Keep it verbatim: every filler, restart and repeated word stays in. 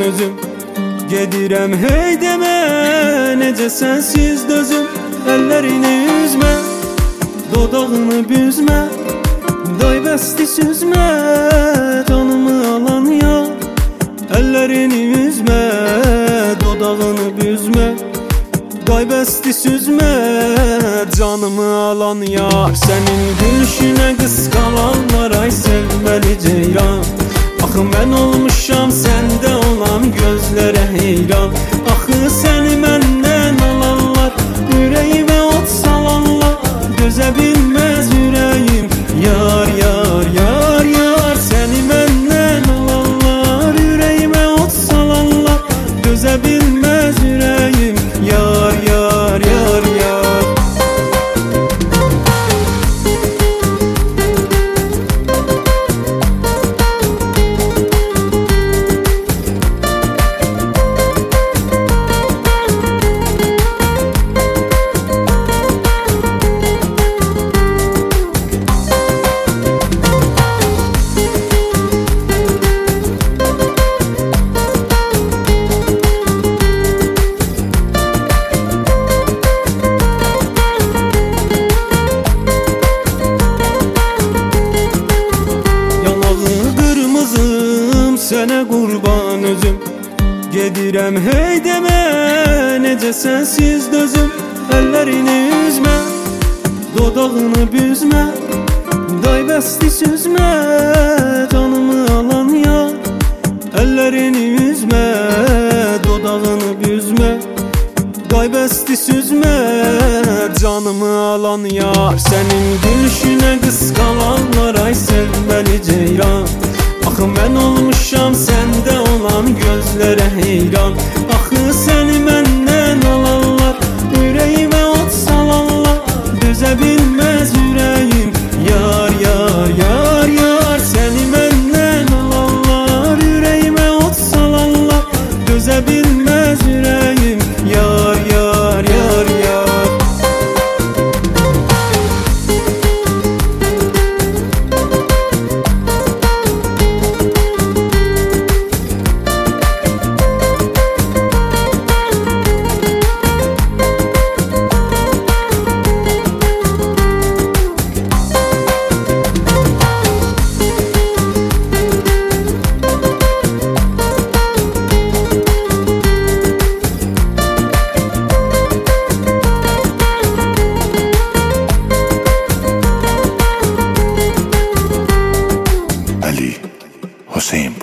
özüm. Gedirəm hey demə, necə sənsiz dözüm. Əllərini üzmə, dodağını büzmə, day bəsti süzmə, canımı alan yar. Əllərini üzmə, dodağını büzmə, day bəsti süzmə, canımı alan yar. Sənin gülüşünə qısqalanlar, ay sevməli ceyran. Axı mən olmuşam səndə olan gözlərə heyran. Axı səni məndən alanlar, ürəyimə od salanlar, dözə bilməz ürəyim. Yar, yar, yar, yar. Səni məndən alanlar, ürəyimə od salanlar, dözə bilməz ürəyim. Yar, yar, yar, yar. Sənə qurban özüm. Gedirəm hey demə, necə sənsiz dözüm. Əllərini üzmə, dodağını büzmə, day bəsti süzmə, canımı alan yar. Əllərini üzmə, dodağını büzmə, day bəsti süzmə, canımı alan yar. Sənin gülüşünə qısqalanlar, ay sevməli ceyran. Axı mən olmuşam səndə olan gözlərə heyran. Axı səni məndən alanlar, ürəyimə od salanlar, dözə bilməz ürəyim. Yar, yar, yar, yar. Səni məndən alanlar, ürəyimə od salanlar, dözə bilməz ürəyim. Yar, yar, yar, yar. Ali Hussein.